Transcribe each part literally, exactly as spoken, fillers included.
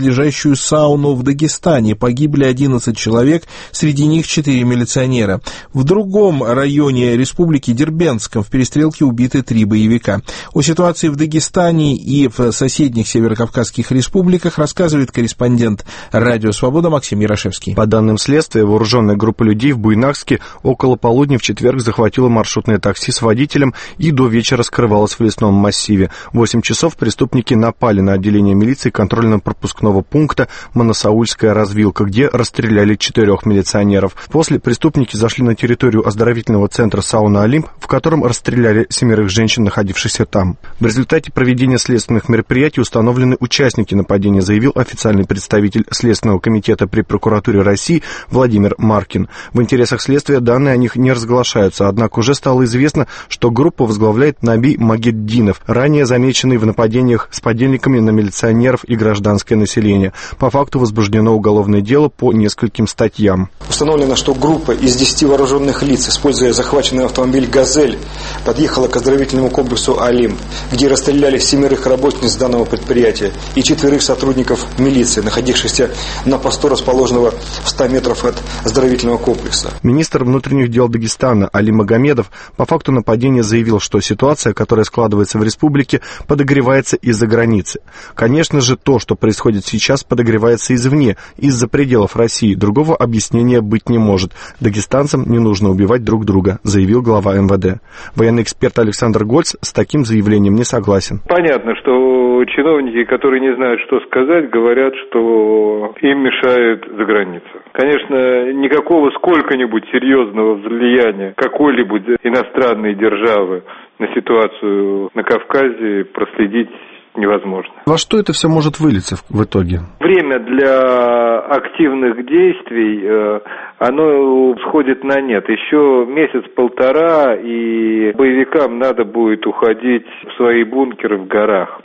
близлежащую сауну в Дагестане. Погибли одиннадцать человек, среди них четыре милиционера. В другом районе республики Дербентском в перестрелке убиты три боевика. О ситуации в Дагестане и в соседних северокавказских республиках рассказывает корреспондент «Радио Свобода» Максим Ярошевский. По данным следствия, вооруженная группа людей в Буйнакске около полудня в четверг захватила маршрутное такси с водителем и до вечера скрывалась в лесном массиве. В восемь часов преступники напали на отделение милиции контрольно-пропускного пункта Моносаульская развилка, где расстреляли четырех милиционеров. После преступники зашли на территорию оздоровительного центра «Сауна Олимп», в котором расстреляли семерых женщин, находившихся там. В результате проведения следственных мероприятий установлены участники нападения, заявил официальный представитель Следственного комитета при прокуратуре России Владимир Маркин. В интересах следствия данные о них не разглашаются, однако уже стало известно, что группу возглавляет Наби Магеддинов, ранее замеченный в нападениях с подельниками на милиционеров и гражданское население. По факту возбуждено уголовное дело по нескольким статьям. Установлено, что группа из десяти вооруженных лиц, используя захваченный автомобиль «Газель», подъехала к оздоровительному комплексу «Олимп», где расстреляли семерых работниц данного предприятия и четверых сотрудников милиции, находившихся на посту, расположенного в ста метрах от оздоровительного комплекса. Министр внутренних дел Дагестана Али Магомедов по факту нападения заявил, что ситуация, которая складывается в республике, подогревается из-за границы. Конечно же, то, что происходит сейчас, подогревается извне, из-за пределов России. Другого объяснения быть не может. Дагестанцам не нужно убивать друг друга, заявил глава эм вэ дэ. Военный эксперт Александр Гольц с таким заявлением не согласен. Понятно, что чиновники, которые не знают, что сказать, говорят, что им мешает за граница. Конечно, никакого сколько-нибудь серьезного влияния какой-либо иностранной державы на ситуацию на Кавказе проследить невозможно. Во что это все может вылиться в итоге? Время для активных действий, оно сходит на нет. Еще месяц-полтора, и боевикам надо будет уходить в свои бункеры в горах.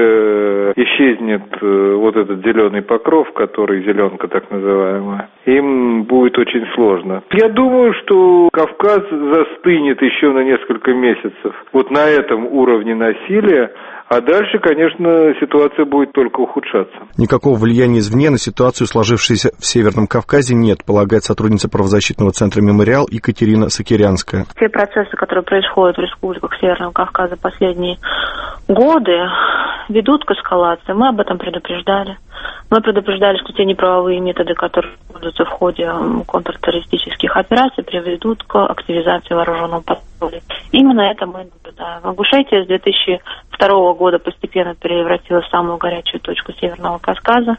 Уже исчезнет вот этот зеленый покров, который зеленка так называемая. Им будет очень сложно. Я думаю, что Кавказ застынет еще на несколько месяцев вот на этом уровне насилия. А дальше, конечно, ситуация будет только ухудшаться. Никакого влияния извне на ситуацию, сложившуюся в Северном Кавказе, нет, полагает сотрудница правозащитного центра «Мемориал» Екатерина Сакирянская. Те процессы, которые происходят в республиках Северного Кавказа последние годы, ведут к эскалации. Мы об этом предупреждали. Мы предупреждали, что те неправовые методы, которые используются в ходе контртеррористических операций, приведут к активизации вооруженного подполья. Именно это мы наблюдаем. Ингушетия с две тысячи второго года постепенно превратилась в самую горячую точку Северного Кавказа.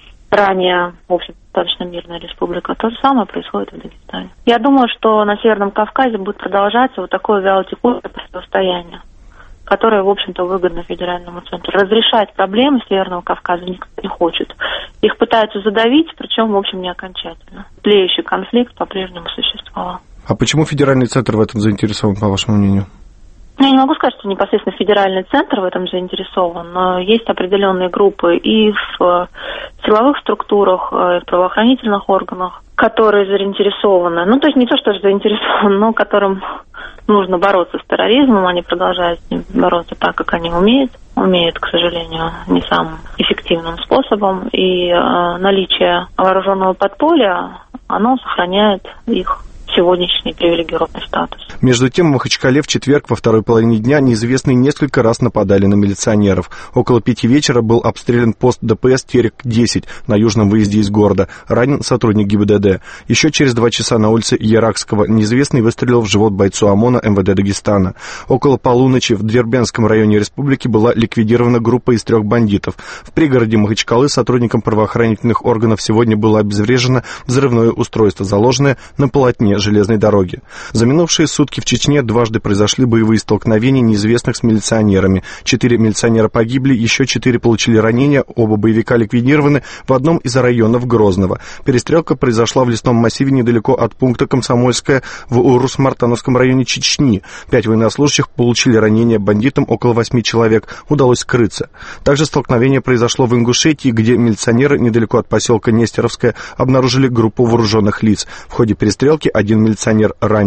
Ранее, в общем, достаточно мирная республика. То же самое происходит в Дагестане. Я думаю, что на Северном Кавказе будет продолжаться вот такое вялотекущее противостояние, которое, в общем-то, выгодно федеральному центру. Разрешать проблемы Северного Кавказа никто не хочет. Их пытаются задавить, причем, в общем, не окончательно. Тлеющий конфликт по-прежнему существовал. А почему федеральный центр в этом заинтересован, по вашему мнению? Я не могу сказать, что непосредственно федеральный центр в этом заинтересован, но есть определенные группы и в силовых структурах, и в правоохранительных органах, которые заинтересованы. Ну, то есть не то, что заинтересованы, но которым нужно бороться с терроризмом. Они продолжают с ним бороться так, как они умеют. Умеют, к сожалению, не самым эффективным способом. И э, наличие вооруженного подполья, оно сохраняет их сегодняшний привилегированный статус. Между тем, в Махачкале в четверг во второй половине дня неизвестные несколько раз нападали на милиционеров. Около пяти вечера был обстрелян пост дэ пэ эс Терек десять на южном выезде из города. Ранен сотрудник гэ и бэ дэ дэ. Еще через два часа на улице Яракского неизвестный выстрелил в живот бойцу ОМОНа эм вэ дэ Дагестана. Около полуночи в Дербентском районе республики была ликвидирована группа из трех бандитов. В пригороде Махачкалы сотрудникам правоохранительных органов сегодня было обезврежено взрывное устройство, заложенное на полотне железной дороги. За минувшие сутки в Чечне дважды произошли боевые столкновения неизвестных с милиционерами. Четыре милиционера погибли, еще четыре получили ранения, оба боевика ликвидированы в одном из районов Грозного. Перестрелка произошла в лесном массиве недалеко от пункта Комсомольская в Урус-Мартановском районе Чечни. Пять военнослужащих получили ранения, бандитам около восьми человек удалось скрыться. Также столкновение произошло в Ингушетии, где милиционеры недалеко от поселка Нестеровская обнаружили группу вооруженных лиц. В ходе перестрелки один милиционер ранен.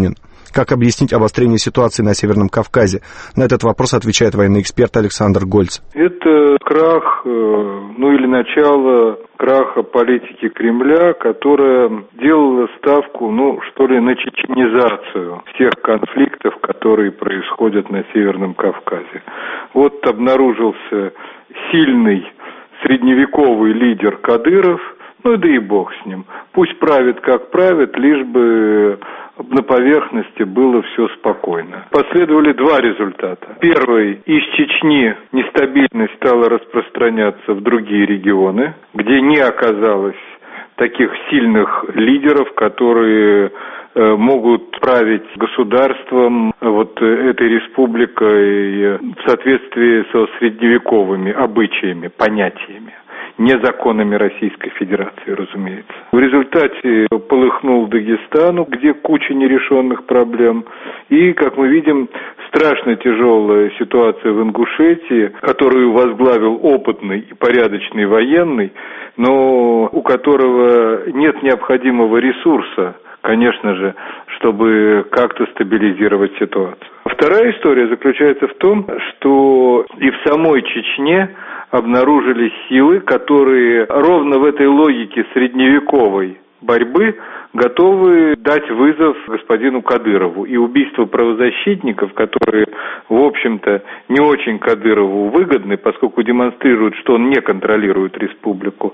Как объяснить обострение ситуации на Северном Кавказе? На этот вопрос отвечает военный эксперт Александр Гольц. Это крах, ну или начало краха политики Кремля, которая делала ставку, ну что ли, на чеченизацию всех конфликтов, которые происходят на Северном Кавказе. Вот обнаружился сильный средневековый лидер Кадыров, ну да и бог с ним. Пусть правит как правит, лишь бы на поверхности было все спокойно. Последовали два результата. Первый, из Чечни нестабильность стала распространяться в другие регионы, где не оказалось таких сильных лидеров, которые могут править государством, вот этой республикой в соответствии со средневековыми обычаями, понятиями. Не законами Российской Федерации, разумеется. В результате полыхнул Дагестану, где куча нерешенных проблем. И, как мы видим, страшно тяжелая ситуация в Ингушетии, которую возглавил опытный и порядочный военный, но у которого нет необходимого ресурса, конечно же, чтобы как-то стабилизировать ситуацию. Вторая история заключается в том, что и в самой Чечне обнаружились силы, которые ровно в этой логике средневековой борьбы готовы дать вызов господину Кадырову. И убийство правозащитников, которые, в общем-то, не очень Кадырову выгодны, поскольку демонстрируют, что он не контролирует республику,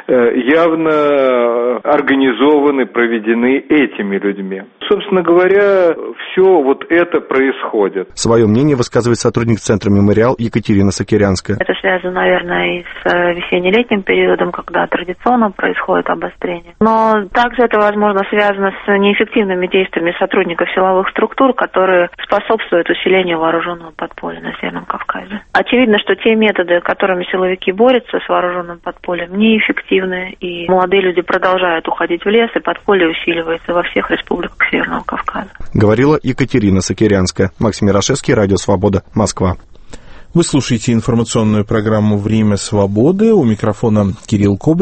явно организованы, проведены этими людьми. Собственно говоря, все вот это происходит. Свое мнение высказывает сотрудник Центра «Мемориал» Екатерина Сокирянская. Это связано, наверное, и с весенне-летним периодом, когда традиционно происходит обострение. Но также это, возможно, связано с неэффективными действиями сотрудников силовых структур, которые способствуют усилению вооруженного подполья на Северном Кавказе. Очевидно, что те методы, которыми силовики борются с вооруженным подпольем, неэффективны, и молодые люди продолжают уходить в лес, и подполье усиливается во всех республиках Северного Кавказа. Говорила Екатерина Сокирянская. Максим Мирошевский, Радио Свобода, Москва. Вы слушаете информационную программу «Время свободы». У микрофона Кирилл Кобрин.